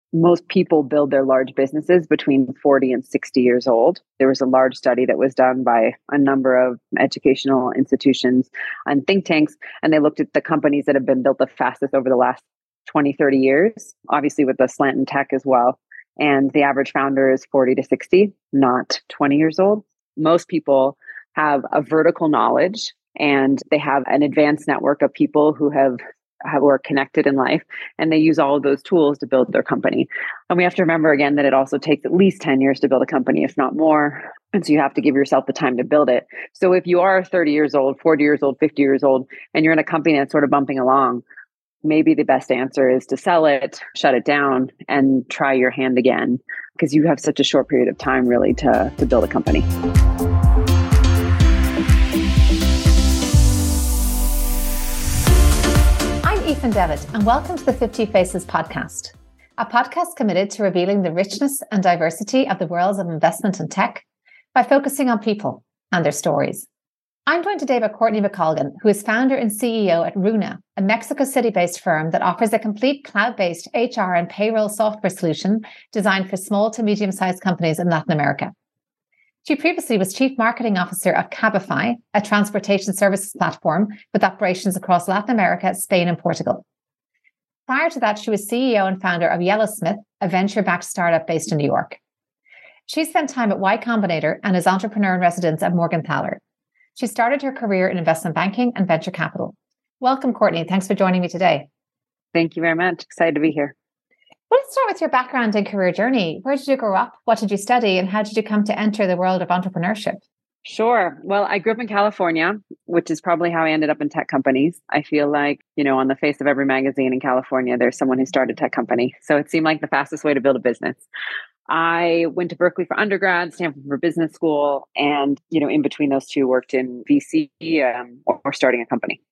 most people build their large businesses between 40 and 60 years old. There was a large study that was done by a number of educational institutions and think tanks, and they looked at the companies that have been built the fastest over the last 20, 30 years, obviously with the slant in tech as well. And the average founder is 40 to 60, not 20 years old. Most people have a vertical knowledge and they have an advanced network of people who are connected in life, and they use all of those tools to build their company. And we have to remember again that it also takes at least 10 years to build a company, if not more. And so you have to give yourself the time to build it. So if you are 30 years old, 40 years old, 50 years old, and you're in a company that's sort of bumping along, maybe the best answer is to sell it, shut it down, and try your hand again, because you have such a short period of time really to build a company. Aoife Devitt, and welcome to the 50 Faces podcast, a podcast committed to revealing the richness and diversity of the worlds of investment and tech by focusing on people and their stories. I'm joined today by Courtney McColgan, who is founder and CEO at Runa, a Mexico City-based firm that offers a complete cloud-based HR and payroll software solution designed for small to medium-sized companies in Latin America. She previously was Chief Marketing Officer of Cabify, a transportation services platform with operations across Latin America, Spain, and Portugal. Prior to that, she was CEO and founder of Yellowsmith, a venture-backed startup based in New York. She spent time at Y Combinator and is entrepreneur in residence at Morgenthaler. She started her career in investment banking and venture capital. Welcome, Courtney. Thanks for joining me today. Thank you very much. Excited to be here. Let's start with your background and career journey. Where did you grow up? What did you study? And how did you come to enter the world of entrepreneurship? Sure. Well, I grew up in California, which is probably how I ended up in tech companies. I feel like, on the face of every magazine in California, there's someone who started a tech company. So it seemed like the fastest way to build a business. I went to Berkeley for undergrad, Stanford for business school, and, in between those two, worked in VC or starting a company.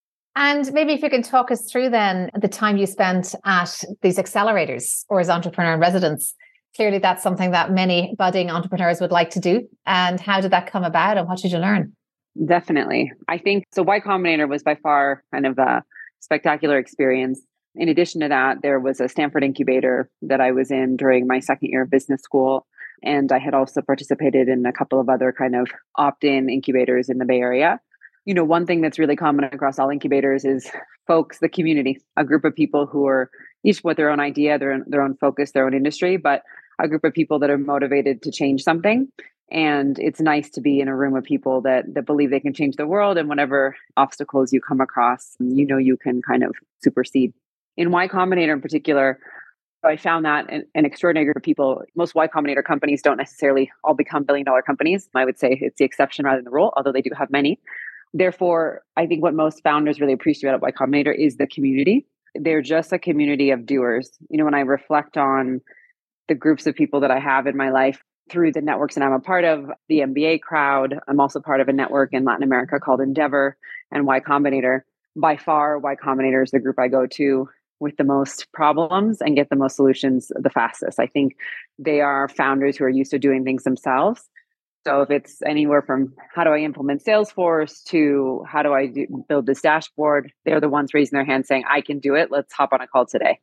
And maybe if you can talk us through then the time you spent at these accelerators or as entrepreneur in residence. Clearly, that's something that many budding entrepreneurs would like to do. And how did that come about and what did you learn? Definitely. I think so. Y Combinator was by far kind of a spectacular experience. In addition to that, there was a Stanford incubator that I was in during my second year of business school. And I had also participated in a couple of other kind of opt-in incubators in the Bay Area. One thing that's really common across all incubators is folks, the community, a group of people who are each with their own idea, their own focus, their own industry, but a group of people that are motivated to change something. And it's nice to be in a room of people that believe they can change the world, and whatever obstacles you come across, you can kind of supersede. In Y Combinator in particular, I found that an extraordinary group of people. Most Y Combinator companies don't necessarily all become billion-dollar companies. I would say it's the exception rather than the rule, although they do have many. Therefore, I think what most founders really appreciate about Y Combinator is the community. They're just a community of doers. When I reflect on the groups of people that I have in my life through the networks that I'm a part of, the MBA crowd, I'm also part of a network in Latin America called Endeavor and Y Combinator. By far, Y Combinator is the group I go to with the most problems and get the most solutions the fastest. I think they are founders who are used to doing things themselves. So if it's anywhere from how do I implement Salesforce to how do I build this dashboard, they're the ones raising their hand saying, I can do it. Let's hop on a call today.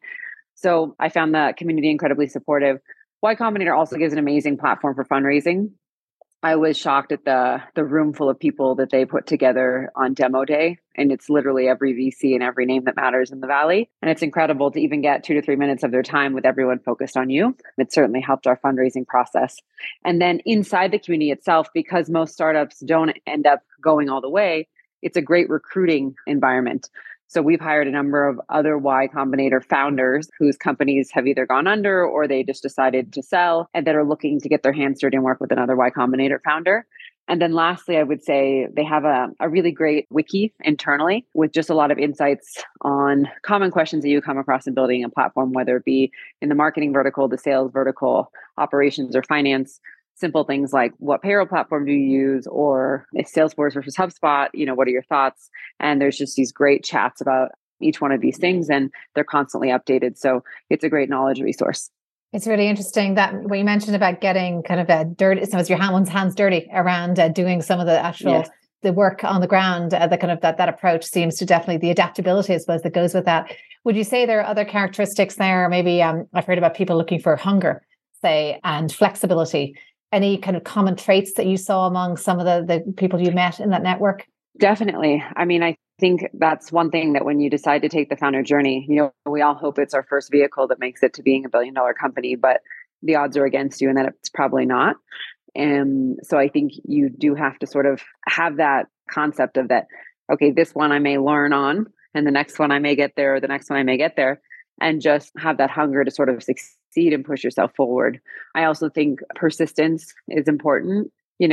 So I found the community incredibly supportive. Y Combinator also gives an amazing platform for fundraising. I was shocked at the room full of people that they put together on demo day. And it's literally every VC and every name that matters in the Valley. And it's incredible to even get 2 to 3 minutes of their time with everyone focused on you. It certainly helped our fundraising process. And then inside the community itself, because most startups don't end up going all the way, it's a great recruiting environment. So we've hired a number of other Y Combinator founders whose companies have either gone under or they just decided to sell and that are looking to get their hands dirty and work with another Y Combinator founder. And then lastly, I would say they have a really great wiki internally with just a lot of insights on common questions that you come across in building a platform, whether it be in the marketing vertical, the sales vertical, operations or finance. Simple things like what payroll platform do you use, or if Salesforce versus HubSpot, what are your thoughts? And there's just these great chats about each one of these things, and they're constantly updated. So it's a great knowledge resource. It's really interesting that what you mentioned about getting kind of a dirty, some of your one's hands dirty around doing some of the actual the work on the ground, the kind of that approach seems to definitely the adaptability, I suppose, that goes with that. Would you say there are other characteristics there? Maybe I've heard about people looking for hunger, say, and flexibility. Any kind of common traits that you saw among some of the people you met in that network? Definitely. I mean, I think that's one thing that when you decide to take the founder journey, we all hope it's our first vehicle that makes it to being a billion-dollar company, but the odds are against you and that it's probably not. And so I think you do have to sort of have that concept of that, okay, this one I may learn on, and the next one I may get there, or the next one I may get there, and just have that hunger to sort of succeed and push yourself forward. I also think persistence is important.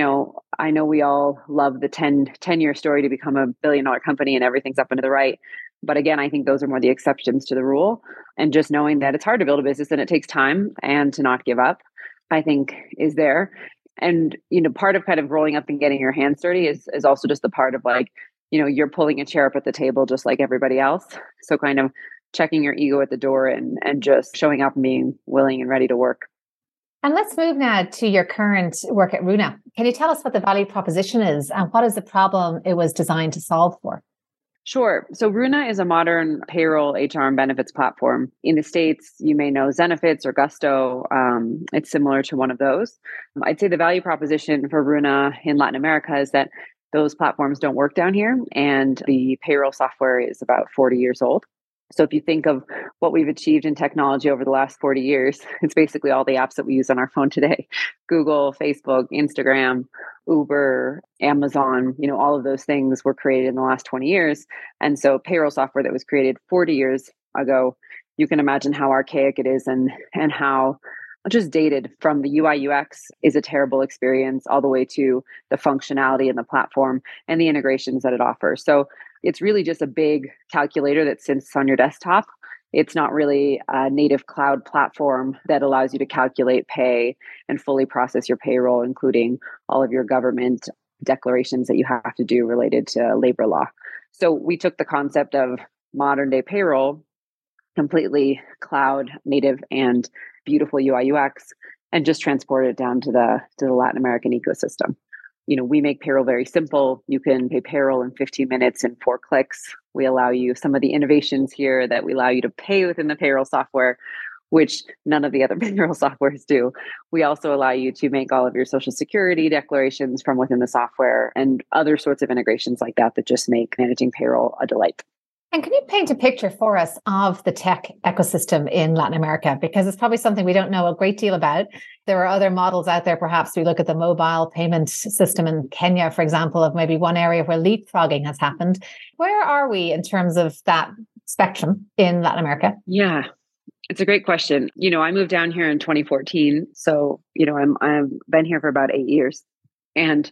I know we all love the 10-year story to become a billion-dollar company and everything's up and to the right. But again, I think those are more the exceptions to the rule. And just knowing that it's hard to build a business and it takes time and to not give up, I think is there. And, part of kind of rolling up and getting your hands dirty is also just the part of like, you're pulling a chair up at the table just like everybody else. So kind of checking your ego at the door and just showing up and being willing and ready to work. And let's move now to your current work at Runa. Can you tell us what the value proposition is and what is the problem it was designed to solve for? Sure. So Runa is a modern payroll, HR, and benefits platform. In the States, you may know Zenefits or Gusto. It's similar to one of those. I'd say the value proposition for Runa in Latin America is that those platforms don't work down here, and the payroll software is about 40 years old. So if you think of what we've achieved in technology over the last 40 years, it's basically all the apps that we use on our phone today. Google, Facebook, Instagram, Uber, Amazon, all of those things were created in the last 20 years. And so payroll software that was created 40 years ago, you can imagine how archaic it is and how just dated. From the UI UX is a terrible experience all the way to the functionality in the platform and the integrations that it offers. So it's really just a big calculator that sits on your desktop. It's not really a native cloud platform that allows you to calculate pay and fully process your payroll, including all of your government declarations that you have to do related to labor law. So we took the concept of modern day payroll, completely cloud native and beautiful UI UX, and just transported it down to the Latin American ecosystem. We make payroll very simple. You can pay payroll in 15 minutes in 4 clicks. We allow you some of the innovations here that we allow you to pay within the payroll software, which none of the other payroll softwares do. We also allow you to make all of your social security declarations from within the software and other sorts of integrations like that just make managing payroll a delight. And can you paint a picture for us of the tech ecosystem in Latin America? Because it's probably something we don't know a great deal about. There are other models out there. Perhaps we look at the mobile payment system in Kenya, for example, of maybe one area where leapfrogging has happened. Where are we in terms of that spectrum in Latin America? Yeah, it's a great question. I moved down here in 2014. So, I've been here for about 8 years. And,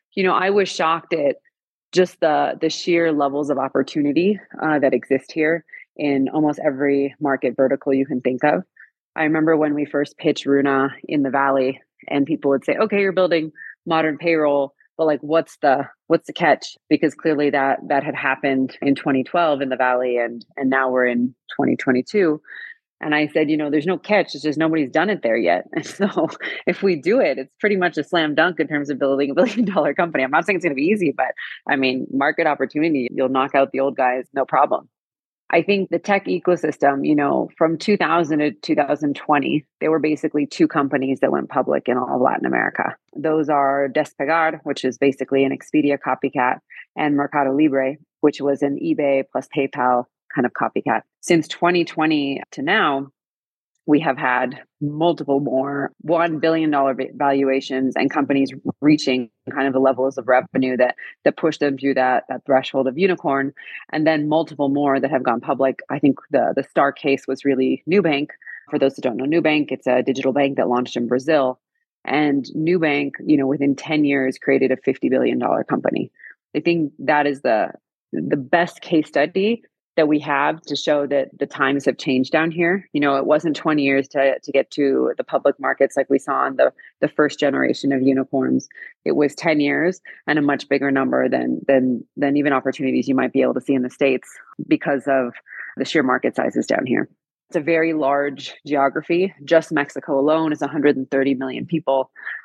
I was shocked at just the sheer levels of opportunity that exist here in almost every market vertical you can think of. I remember when we first pitched Runa in the Valley, and people would say, "Okay, you're building modern payroll, but like, what's the catch?" Because clearly that had happened in 2012 in the Valley, and now we're in 2022. And I said, there's no catch. It's just nobody's done it there yet. And so if we do it, it's pretty much a slam dunk in terms of building a billion-dollar company. I'm not saying it's going to be easy, but I mean, market opportunity, you'll knock out the old guys, no problem. I think the tech ecosystem, from 2000 to 2020, there were basically 2 companies that went public in all of Latin America. Those are Despegar, which is basically an Expedia copycat, and Mercado Libre, which was an eBay plus PayPal kind of copycat. Since 2020 to now, we have had multiple more $1 billion valuations and companies reaching kind of the levels of revenue that push them through that threshold of unicorn, and then multiple more that have gone public. I think the star case was really Nubank. For those who don't know Nubank, it's a digital bank that launched in Brazil. And Nubank, within 10 years, created a $50 billion company. I think that is the best case study that we have to show that the times have changed down here. It wasn't 20 years to get to the public markets like we saw in the first generation of unicorns. It was 10 years and a much bigger number than even opportunities you might be able to see in the States because of the sheer market sizes down here. It's a very large geography. Just Mexico alone is 130 million people.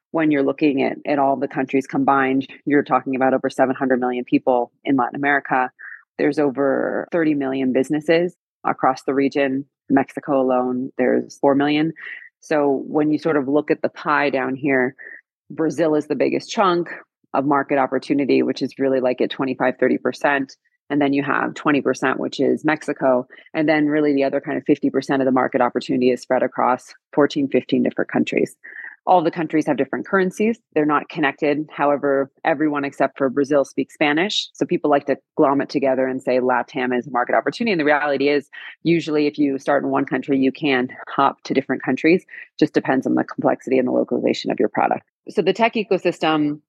when you're looking at all the countries combined, you're talking about over 700 million people in Latin America. There's over 30 million businesses across the region. Mexico alone, there's 4 million. So when you sort of look at the pie down here, Brazil is the biggest chunk of market opportunity, which is really like at 25-30%. And then you have 20%, which is Mexico. And then really the other kind of 50% of the market opportunity is spread across 14, 15 different countries. All the countries have different currencies. They're not connected. However, everyone except for Brazil speaks Spanish. So people like to glom it together and say LATAM is a market opportunity. And the reality is, usually if you start in one country, you can hop to different countries. Just depends on the complexity and the localization of your product. So the tech ecosystem,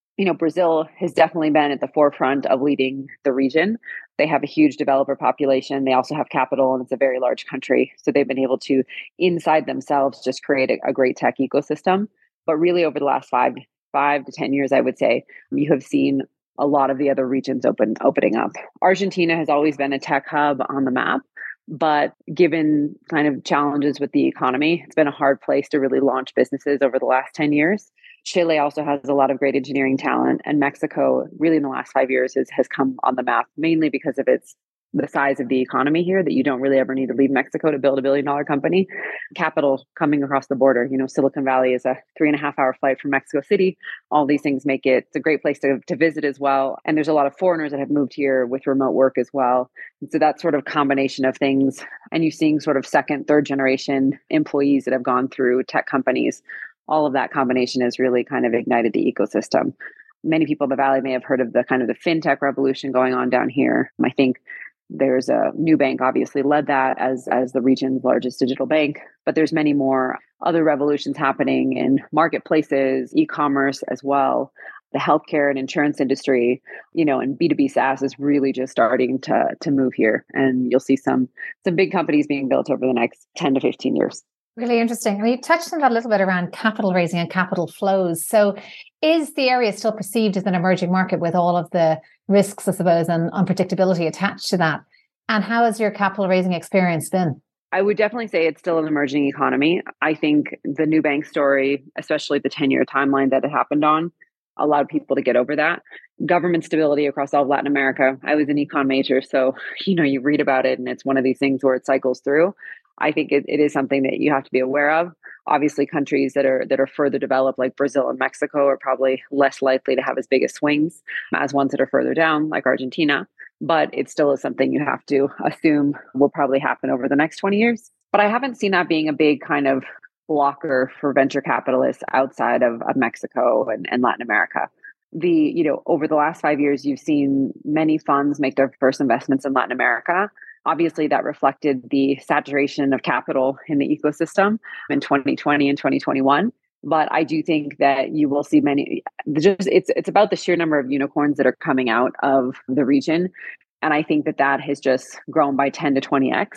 Brazil has definitely been at the forefront of leading the region. They have a huge developer population. They also have capital, and it's a very large country. So they've been able to, inside themselves, just create a great tech ecosystem. But really, over the last five to 10 years, I would say, you have seen a lot of the other regions opening up. Argentina has always been a tech hub on the map. But given kind of challenges with the economy, it's been a hard place to really launch businesses over the last 10 years. Chile also has a lot of great engineering talent, and Mexico really in the last 5 years has come on the map, mainly because of the size of the economy here, that you don't really ever need to leave Mexico to build a $1 billion company. Capital coming across the border, Silicon Valley is a 3.5-hour flight from Mexico City. All these things make it's a great place to visit as well. And there's a lot of foreigners that have moved here with remote work as well. And so that sort of combination of things, and you're seeing sort of second, third generation employees that have gone through tech companies. All of that combination has really kind of ignited the ecosystem. Many people in the Valley may have heard of the fintech revolution going on down here. I think there's a Nubank obviously led that as the region's largest digital bank, but there's many more other revolutions happening in marketplaces, e-commerce as well. The healthcare and insurance industry, and B2B SaaS is really just starting to move here. And you'll see some big companies being built over the next 10 to 15 years. Really interesting. And you touched on that a little bit around capital raising and capital flows. So is the area still perceived as an emerging market with all of the risks, I suppose, and unpredictability attached to that? And how has your capital raising experience been? I would definitely say it's still an emerging economy. I think the Nubank story, especially the 10-year timeline that it happened on, allowed people to get over that. Government stability across all of Latin America. I was an econ major, so you read about it, and it's one of these things where it cycles through. I think it is something that you have to be aware of. Obviously, countries that are further developed, like Brazil and Mexico, are probably less likely to have as big as swings as ones that are further down, like Argentina. But it still is something you have to assume will probably happen over the next 20 years. But I haven't seen that being a big kind of blocker for venture capitalists outside of Mexico and Latin America. Over the last 5 years, you've seen many funds make their first investments in Latin America. Obviously, that reflected the saturation of capital in the ecosystem in 2020 and 2021. But I do think that you will see many. It's about the sheer number of unicorns that are coming out of the region. And I think that has just grown by 10 to 20x.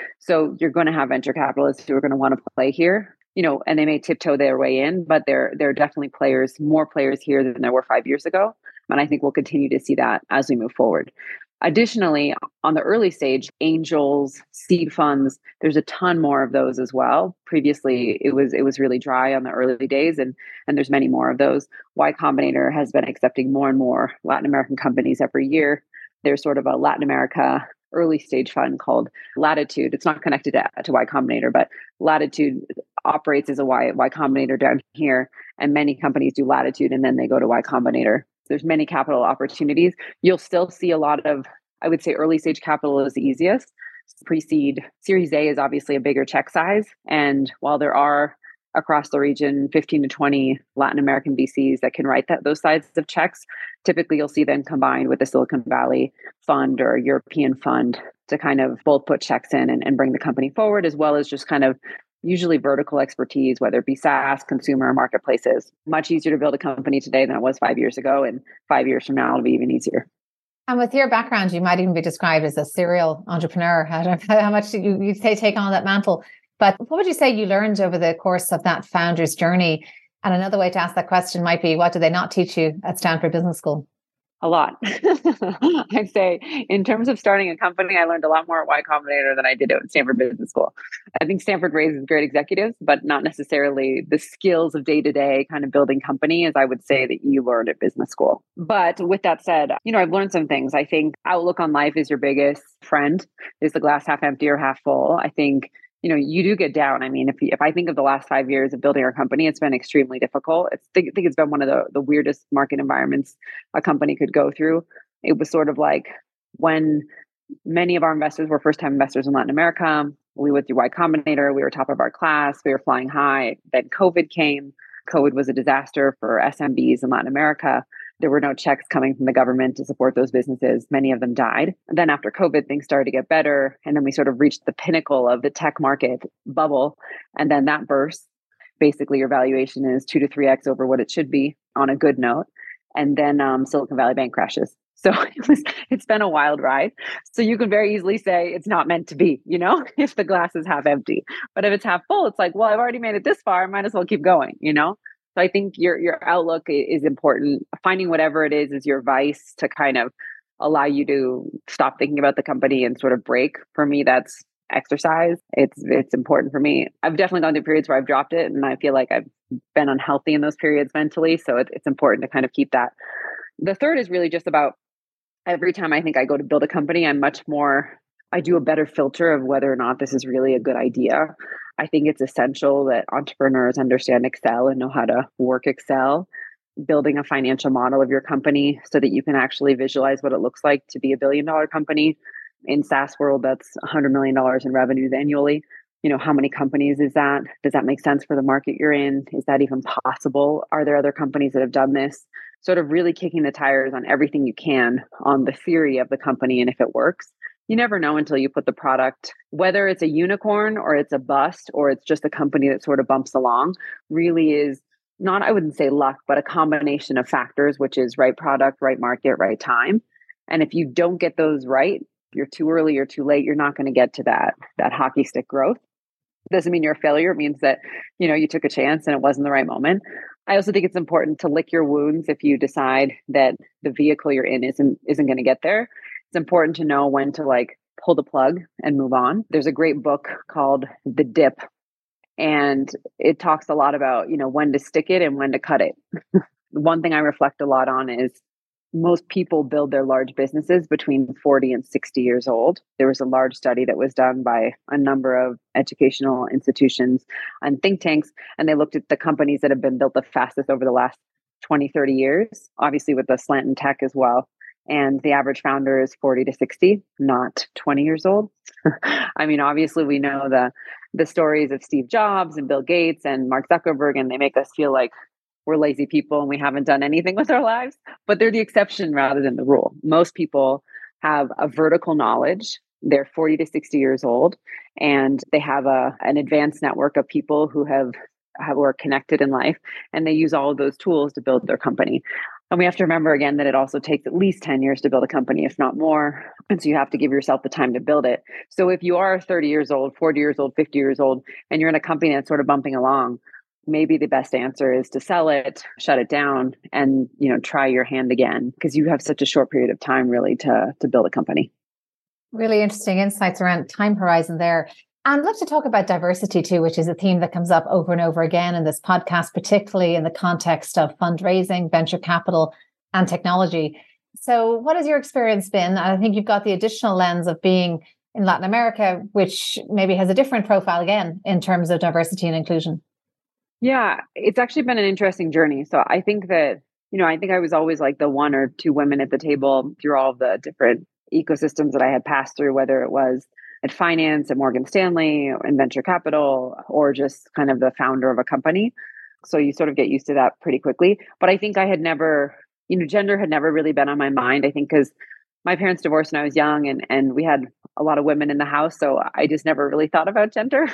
So you're going to have venture capitalists who are going to want to play here, and they may tiptoe their way in, but there are definitely more players here than there were 5 years ago. And I think we'll continue to see that as we move forward. Additionally, on the early stage, angels, seed funds, there's a ton more of those as well. Previously, it was really dry on the early days, and there's many more of those. Y Combinator has been accepting more and more Latin American companies every year. There's sort of a Latin America early stage fund called Latitude. It's not connected to Y Combinator, but Latitude operates as a Y Combinator down here, and many companies do Latitude and then they go to Y Combinator. There's many capital opportunities. You'll still see a lot of, I would say, early stage capital is the easiest. Pre-seed, Series A is obviously a bigger check size. And while there are across the region 15 to 20 Latin American VCs that can write those sizes of checks, typically you'll see them combined with a Silicon Valley fund or a European fund to kind of both put checks in and bring the company forward, as well as just kind of usually vertical expertise, whether it be SaaS, consumer, or marketplaces. Much easier to build a company today than it was 5 years ago. And 5 years from now, it'll be even easier. And with your background, you might even be described as a serial entrepreneur. I don't know how much you take on that mantle. But what would you say you learned over the course of that founder's journey? And another way to ask that question might be, what do they not teach you at Stanford Business School? A lot. I'd say in terms of starting a company, I learned a lot more at Y Combinator than I did at Stanford Business School. I think Stanford raises great executives, but not necessarily the skills of day-to-day kind of building company as I would say that you learned at business school. But with that said, I've learned some things. I think outlook on life is your biggest friend. Is the glass half empty or half full? I think you do get down. I mean, if I think of the last 5 years of building our company, it's been extremely difficult. I think it's been one of the weirdest market environments a company could go through. It was sort of like when many of our investors were first-time investors in Latin America. We went through Y Combinator. We were top of our class. We were flying high. Then COVID came. COVID was a disaster for SMBs in Latin America. There were no checks coming from the government to support those businesses. Many of them died. And then after COVID, things started to get better. And then we sort of reached the pinnacle of the tech market bubble. And then that burst. Basically, your valuation is 2 to 3x over what it should be on a good note. And then Silicon Valley Bank crashes. So it's been a wild ride. So you can very easily say it's not meant to be, if the glass is half empty. But if it's half full, it's like, well, I've already made it this far. I might as well keep going, So I think your outlook is important. Finding whatever it is your vice to kind of allow you to stop thinking about the company and sort of break. For me, that's exercise. It's important for me. I've definitely gone through periods where I've dropped it, and I feel like I've been unhealthy in those periods mentally. So it's important to kind of keep that. The third is really just about every time I think I go to build a company, I do a better filter of whether or not this is really a good idea. I think it's essential that entrepreneurs understand Excel and know how to work Excel, building a financial model of your company so that you can actually visualize what it looks like to be a $1 billion company. In SaaS world, that's $100 million in revenues annually. How many companies is that? Does that make sense for the market you're in? Is that even possible? Are there other companies that have done this? Sort of really kicking the tires on everything you can on the theory of the company and if it works. You never know until you put the product, whether it's a unicorn or it's a bust or it's just a company that sort of bumps along, really is not, I wouldn't say luck, but a combination of factors, which is right product, right market, right time. And if you don't get those right, you're too early or too late, you're not going to get to that hockey stick growth. Doesn't mean you're a failure. It means that, you took a chance and it wasn't the right moment. I also think it's important to lick your wounds if you decide that the vehicle you're in isn't going to get there. It's important to know when to pull the plug and move on. There's a great book called The Dip, and it talks a lot about, when to stick it and when to cut it. One thing I reflect a lot on is most people build their large businesses between 40 and 60 years old. There was a large study that was done by a number of educational institutions and think tanks, and they looked at the companies that have been built the fastest over the last 20, 30 years, obviously with the slant in tech as well. And the average founder is 40 to 60, not 20 years old. I mean, obviously we know the stories of Steve Jobs and Bill Gates and Mark Zuckerberg, and they make us feel like we're lazy people and we haven't done anything with our lives, but they're the exception rather than the rule. Most people have a vertical knowledge. They're 40 to 60 years old, and they have an advanced network of people who are connected in life, and they use all of those tools to build their company. And we have to remember again that it also takes at least 10 years to build a company, if not more. And so you have to give yourself the time to build it. So if you are 30 years old, 40 years old, 50 years old, and you're in a company that's sort of bumping along, maybe the best answer is to sell it, shut it down, and try your hand again, because you have such a short period of time really to build a company. Really interesting insights around time horizon there. And I'd love to talk about diversity too, which is a theme that comes up over and over again in this podcast, particularly in the context of fundraising, venture capital, and technology. So what has your experience been? I think you've got the additional lens of being in Latin America, which maybe has a different profile again in terms of diversity and inclusion. Yeah, it's actually been an interesting journey. So I think that, I think I was always like the one or two women at the table through all of the different ecosystems that I had passed through, whether it was at finance at Morgan Stanley or in venture capital, or just kind of the founder of a company. So you sort of get used to that pretty quickly. But I think I had never, gender had never really been on my mind. I think because my parents divorced when I was young, and we had a lot of women in the house. So I just never really thought about gender.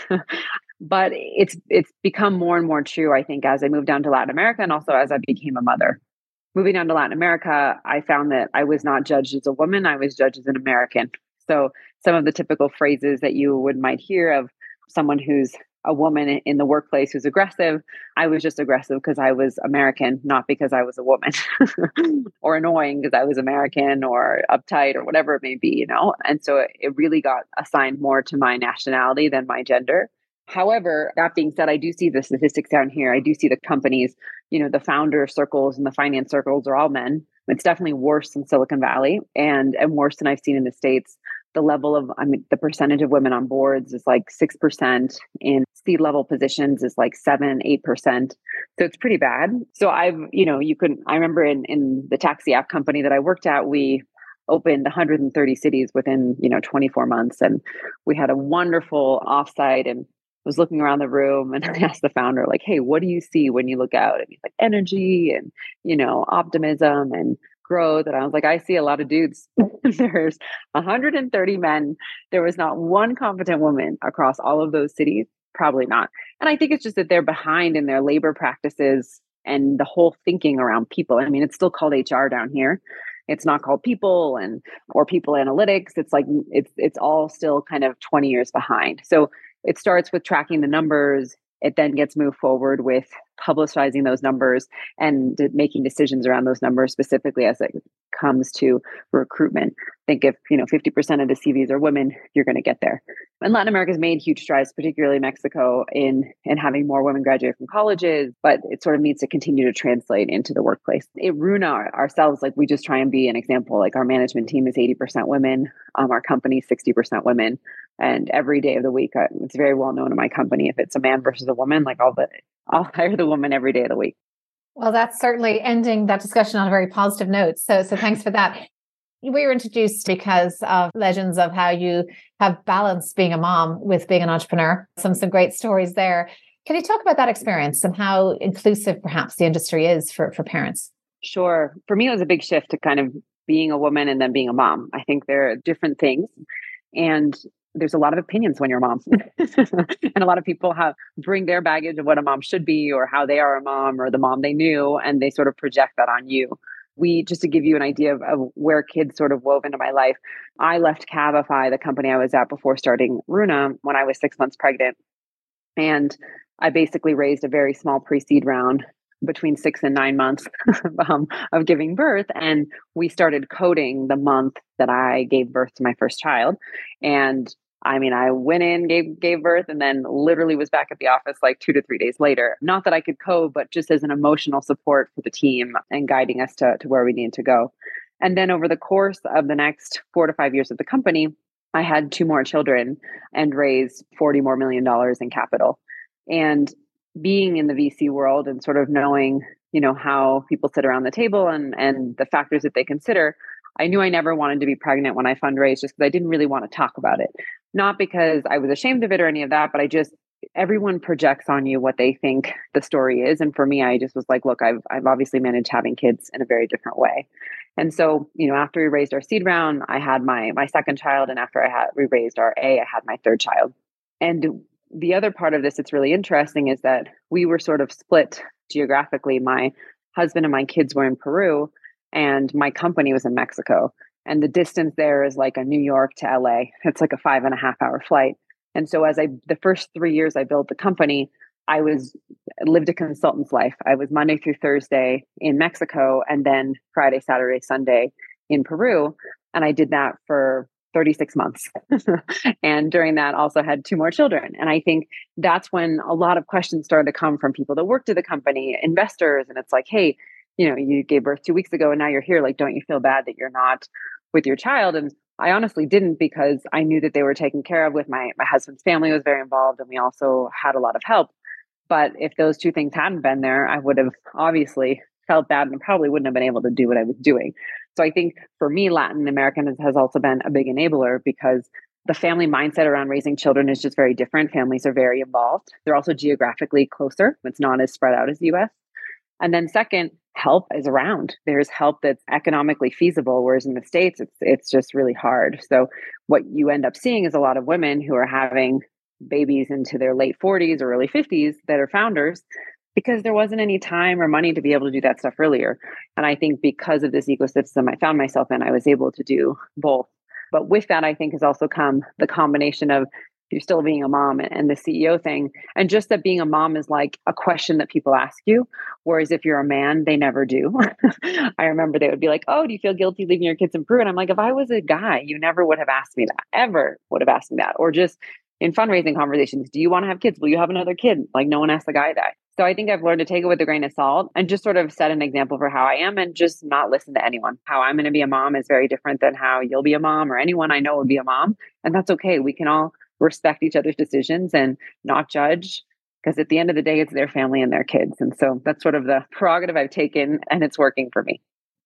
But it's become more and more true, I think, as I moved down to Latin America and also as I became a mother. Moving down to Latin America, I found that I was not judged as a woman, I was judged as an American. So some of the typical phrases that you might hear of someone who's a woman in the workplace who's aggressive. I was just aggressive because I was American, not because I was a woman, or annoying because I was American, or uptight, or whatever it may be, And so it really got assigned more to my nationality than my gender. However, that being said, I do see the statistics down here. I do see the companies, the founder circles and the finance circles are all men. It's definitely worse in Silicon Valley and worse than I've seen in the States. The level of, the percentage of women on boards is like 6%. In C-level positions is like 7-8%. So it's pretty bad. So I remember in the taxi app company that I worked at, we opened 130 cities within, 24 months. And we had a wonderful offsite, and was looking around the room, and I asked the founder, like, hey, what do you see when you look out? And he's like, energy and, optimism and growth. And I was like, I see a lot of dudes. There's 130 men. There was not one competent woman across all of those cities. Probably not. And I think it's just that they're behind in their labor practices and the whole thinking around people. I mean, it's still called HR down here. It's not called people or people analytics. It's like, it's all still kind of 20 years behind. So it starts with tracking the numbers. It then gets moved forward with publicizing those numbers and making decisions around those numbers, specifically as it comes to recruitment. Think if 50% of the CVs are women, you're going to get there. And Latin America has made huge strides, particularly Mexico, in having more women graduate from colleges, but it sort of needs to continue to translate into the workplace. At Runa ourselves, like, we just try and be an example. Like, our management team is 80% women, our company 60% women, and every day of the week, it's very well known in my company, if it's a man versus a woman, like, I'll hire the woman every day of the week. Well, that's certainly ending that discussion on a very positive note. So thanks for that. We were introduced because of legends of how you have balanced being a mom with being an entrepreneur. Some great stories there. Can you talk about that experience and how inclusive perhaps the industry is for parents? Sure. For me, it was a big shift to kind of being a woman and then being a mom. I think they're different things. And there's a lot of opinions when you're a mom. And a lot of people bring their baggage of what a mom should be, or how they are a mom, or the mom they knew, and they sort of project that on you. Just to give you an idea of where kids sort of wove into my life, I left Cabify, the company I was at before starting Runa, when I was 6 months pregnant. And I basically raised a very small pre-seed round between 6 and 9 months of giving birth. And we started coding the month that I gave birth to my first child. And I went in, gave birth, and then literally was back at the office like 2 to 3 days later. Not that I could code, but just as an emotional support for the team and guiding us to where we needed to go. And then over the course of the next 4 to 5 years of the company, I had 2 more children and raised $40 million more in capital. And being in the VC world and sort of knowing, how people sit around the table and the factors that they consider, I knew I never wanted to be pregnant when I fundraised, just because I didn't really want to talk about it. Not because I was ashamed of it or any of that, but everyone projects on you what they think the story is. And for me, I just was like, look, I've obviously managed having kids in a very different way. And so, after we raised our seed round, I had my second child. And after we raised our A, I had my third child. And the other part of this that's really interesting is that we were sort of split geographically. My husband and my kids were in Peru, and my company was in Mexico. And the distance there is like a New York to LA. It's like a 5.5-hour flight. And so the first 3 years I built the company, I lived a consultant's life. I was Monday through Thursday in Mexico, and then Friday, Saturday, Sunday in Peru. And I did that for 36 months. And during that also had 2 more children. And I think that's when a lot of questions started to come from people that worked at the company, investors. And it's like, hey, you gave birth 2 weeks ago and now you're here. Like, don't you feel bad that you're not with your child? And I honestly didn't, because I knew that they were taken care of. With my husband's family was very involved, and we also had a lot of help. But if those 2 things hadn't been there, I would have obviously felt bad and probably wouldn't have been able to do what I was doing. So I think for me, Latin American has also been a big enabler, because the family mindset around raising children is just very different. Families are very involved. They're also geographically closer. It's not as spread out as the US. And then second, help is around. There's help that's economically feasible, whereas in the States, it's just really hard. So what you end up seeing is a lot of women who are having babies into their late 40s or early 50s that are founders, because there wasn't any time or money to be able to do that stuff earlier. And I think because of this ecosystem I found myself in, I was able to do both. But with that, I think has also come the combination of you're still being a mom and the CEO thing. And just that being a mom is like a question that people ask you. Whereas if you're a man, they never do. I remember they would be like, oh, do you feel guilty leaving your kids in Peru? And I'm like, if I was a guy, you never would have asked me that, ever would have asked me that. Or just in fundraising conversations, do you want to have kids? Will you have another kid? Like no one asked the guy that. So I think I've learned to take it with a grain of salt and just sort of set an example for how I am and just not listen to anyone. How I'm going to be a mom is very different than how you'll be a mom or anyone I know would be a mom. And that's okay. We can all respect each other's decisions and not judge, because at the end of the day, it's their family and their kids. And so that's sort of the prerogative I've taken, and it's working for me.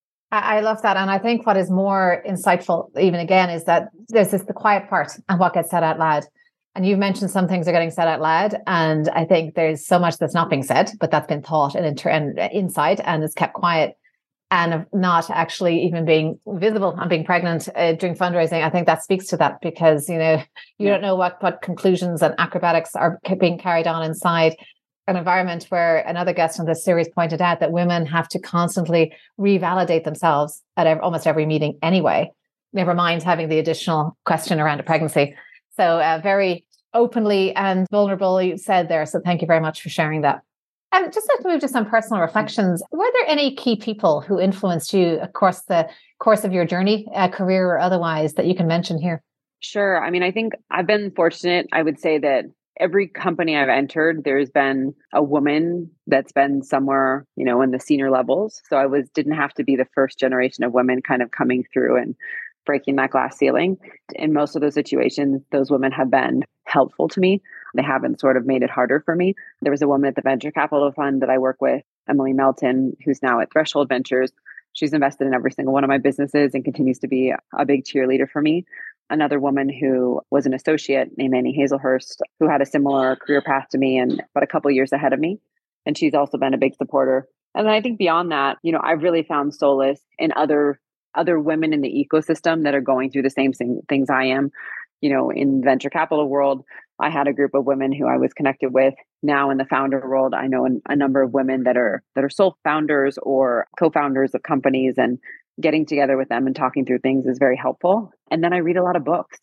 I love that. And I think what is more insightful, even again, is that there's the quiet part and what gets said out loud. And you've mentioned some things are getting said out loud. And I think there's so much that's not being said, but that's been thought and inside and is kept quiet and not actually even being visible and being pregnant during fundraising. I think that speaks to that because, you don't know what conclusions and acrobatics are being carried on inside an environment where another guest on this series pointed out that women have to constantly revalidate themselves at almost every meeting anyway, never mind having the additional question around a pregnancy. So very openly and vulnerable you said there. So thank you very much for sharing that. And just like to move to some personal reflections, were there any key people who influenced you across the course of your journey, career or otherwise, that you can mention here? Sure. I mean, I think I've been fortunate. I would say that every company I've entered, there's been a woman that's been somewhere, in the senior levels. So I didn't have to be the first generation of women kind of coming through and breaking that glass ceiling. In most of those situations, those women have been helpful to me. They haven't sort of made it harder for me. There was a woman at the venture capital fund that I work with, Emily Melton, who's now at Threshold Ventures. She's invested in every single one of my businesses and continues to be a big cheerleader for me. Another woman who was an associate named Annie Hazelhurst, who had a similar career path to me but a couple of years ahead of me. And she's also been a big supporter. And then I think beyond that, I've really found solace in other women in the ecosystem that are going through the same things I am. In venture capital world, I had a group of women who I was connected with. Now in the founder world, I know a number of women that are sole founders or co-founders of companies, and getting together with them and talking through things is very helpful. And then I read a lot of books,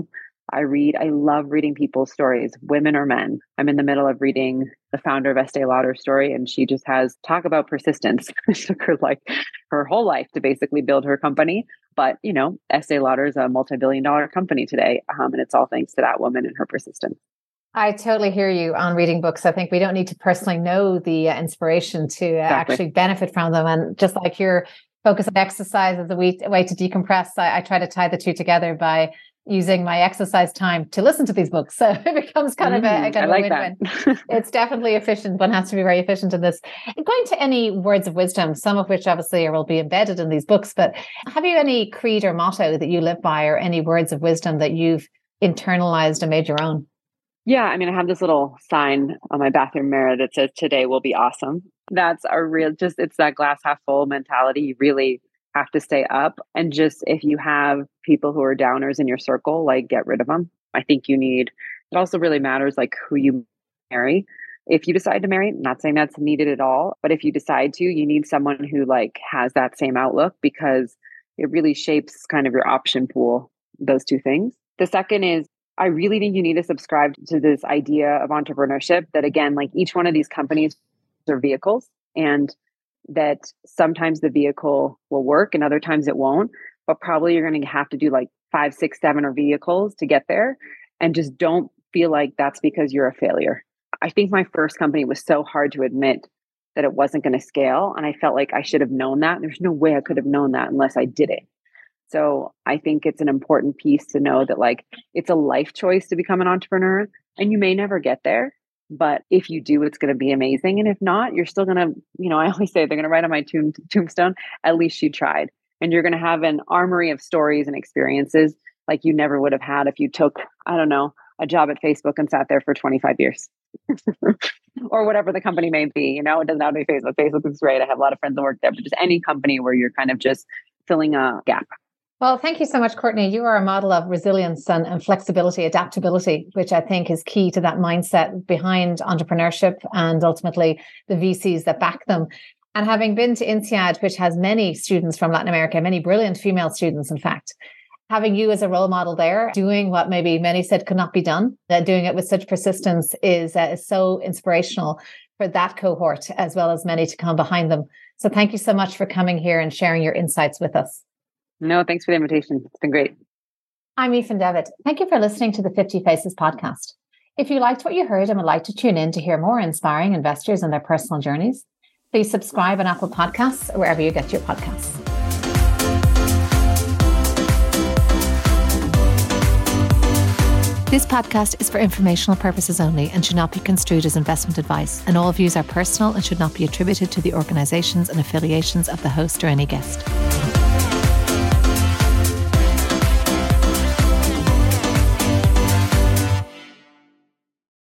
I love reading people's stories, women or men. I'm in the middle of reading the founder of Estee Lauder's story, and she just has talk about persistence. It took her her whole life to basically build her company. But, Estee Lauder is a multi-billion-dollar company today. And it's all thanks to that woman and her persistence. I totally hear you on reading books. I think we don't need to personally know the inspiration to actually benefit from them. And just like your focus on exercise as a way to decompress, I try to tie the two together by using my exercise time to listen to these books. So it becomes kind of a win-win. It's definitely efficient. One has to be very efficient in this. Going to any words of wisdom, some of which obviously will be embedded in these books, but have you any creed or motto that you live by, or any words of wisdom that you've internalized and made your own? Yeah, I mean, I have this little sign on my bathroom mirror that says, "Today will be awesome." That's it's that glass half full mentality. You really have to stay up. And just if you have people who are downers in your circle, get rid of them. I think it also really matters who you marry. If you decide to marry, I'm not saying that's needed at all, but if you decide to, you need someone who has that same outlook, because it really shapes kind of your option pool, those two things. The second is, I really think you need to subscribe to this idea of entrepreneurship that, again, each one of these companies are vehicles, and that sometimes the vehicle will work and other times it won't, but probably you're going to have to do 5, 6, 7 or vehicles to get there. And just don't feel like that's because you're a failure. I think my first company was so hard to admit that it wasn't going to scale. And I felt like I should have known that. There's no way I could have known that unless I did it. So I think it's an important piece to know that it's a life choice to become an entrepreneur, and you may never get there. But if you do, it's going to be amazing. And if not, you're still going to, I always say they're going to write on my tombstone, at least you tried. And you're going to have an armory of stories and experiences like you never would have had if you took, a job at Facebook and sat there for 25 years or whatever the company may be. It doesn't have to be Facebook. Facebook is great. I have a lot of friends that work there, but just any company where you're kind of just filling a gap. Well, thank you so much, Courtney. You are a model of resilience and flexibility, adaptability, which I think is key to that mindset behind entrepreneurship and ultimately the VCs that back them. And having been to INSEAD, which has many students from Latin America, many brilliant female students, in fact, having you as a role model there, doing what maybe many said could not be done, doing it with such persistence is so inspirational for that cohort, as well as many to come behind them. So thank you so much for coming here and sharing your insights with us. No, thanks for the invitation. It's been great. I'm Aoife Devitt. Thank you for listening to the 50 Faces podcast. If you liked what you heard and would like to tune in to hear more inspiring investors and their personal journeys, please subscribe on Apple Podcasts or wherever you get your podcasts. This podcast is for informational purposes only and should not be construed as investment advice, and all views are personal and should not be attributed to the organisations and affiliations of the host or any guest.